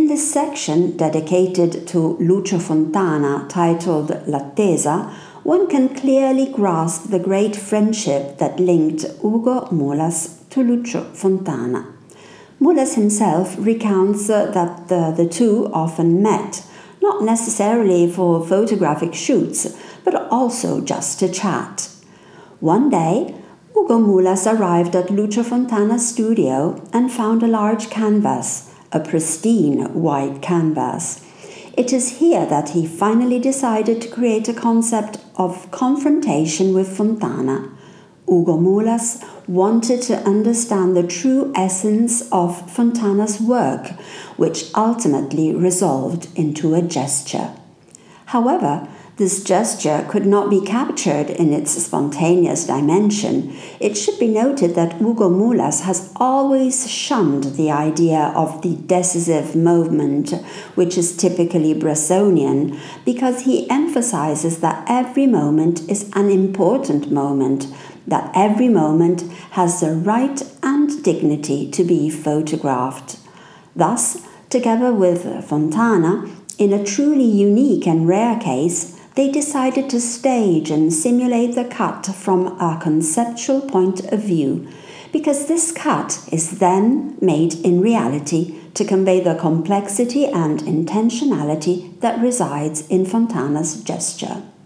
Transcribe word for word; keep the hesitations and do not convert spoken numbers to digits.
In this section, dedicated to Lucio Fontana, titled L'Attesa, one can clearly grasp the great friendship that linked Ugo Mulas to Lucio Fontana. Mulas himself recounts uh, that the, the two often met, not necessarily for photographic shoots, but also just to chat. One day, Ugo Mulas arrived at Lucio Fontana's studio and found a large canvas, a pristine white canvas. It is here that he finally decided to create a concept of confrontation with Fontana. Ugo Mulas wanted to understand the true essence of Fontana's work, which ultimately resolved into a gesture. However, this gesture could not be captured in its spontaneous dimension. It should be noted that Ugo Mulas has always shunned the idea of the decisive movement, which is typically Bressonian, because he emphasizes that every moment is an important moment, that every moment has the right and dignity to be photographed. Thus, together with Fontana, in a truly unique and rare case, they decided to stage and simulate the cut from a conceptual point of view, because this cut is then made in reality to convey the complexity and intentionality that resides in Fontana's gesture.